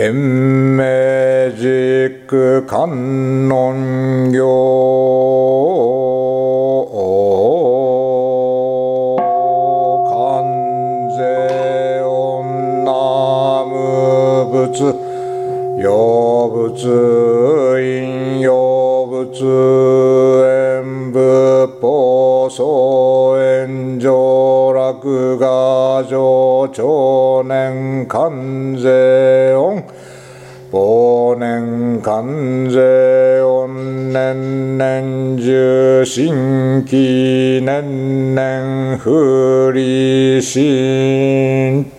延命軸観音行観世音南無仏有仏因有仏縁仏法相縁上落雅上長年観世音忘年観世音年々受信期年々不離心